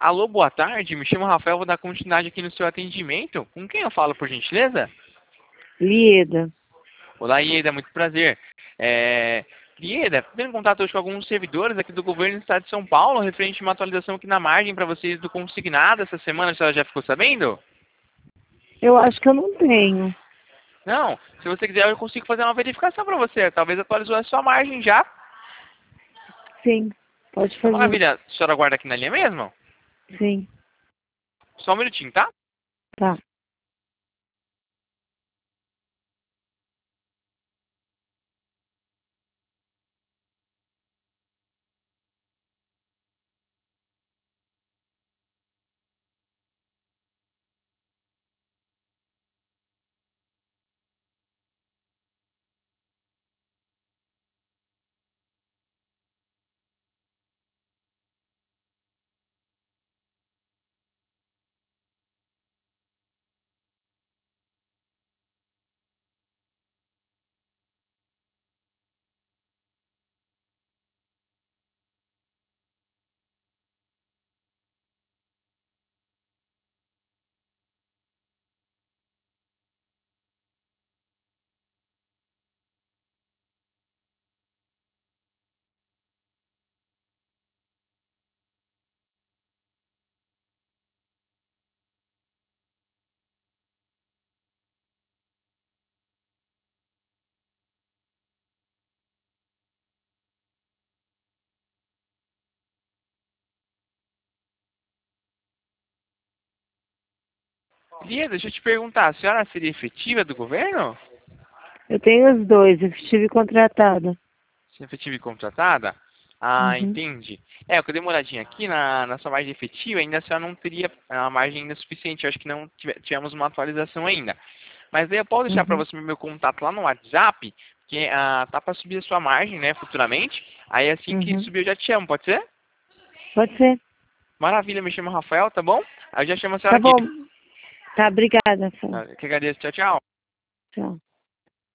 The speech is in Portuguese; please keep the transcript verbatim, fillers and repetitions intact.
Alô, boa tarde. Me chamo Rafael, vou dar continuidade aqui no seu atendimento. Com quem eu falo, por gentileza? Lieda. Olá, Ieda, muito prazer. É... Ieda, tô tendo contato hoje com alguns servidores aqui do governo do estado de São Paulo, referente a uma atualização aqui na margem para vocês do consignado essa semana. A senhora já ficou sabendo? Eu acho que eu não tenho. Não, se você quiser eu consigo fazer uma verificação para você. Talvez atualizou a sua margem já. Sim, pode Tá fazer. maravilha. A senhora aguarda aqui na linha mesmo? Sim, Só um minutinho, tá? tá. Lia, deixa eu te perguntar, a senhora seria efetiva do governo? Eu tenho os dois, eu estive contratada. Se efetiva e contratada? Ah, Uhum. entendi. É, eu dei uma olhadinha aqui na, na sua margem efetiva, ainda a senhora não teria a margem ainda suficiente. Eu acho que não tive- tivemos uma atualização ainda. Mas aí eu posso deixar para Uhum. você meu contato lá no WhatsApp, que ah, tá para subir a sua margem, né, futuramente. Aí assim que Uhum. subir eu já te chamo, pode ser? Pode ser. Maravilha, me chamo Rafael, tá bom? Aí eu já chamo a senhora Tá aqui. bom. Tá, obrigada, Fran. Ah, que agradeço, tchau, tchau. Tchau.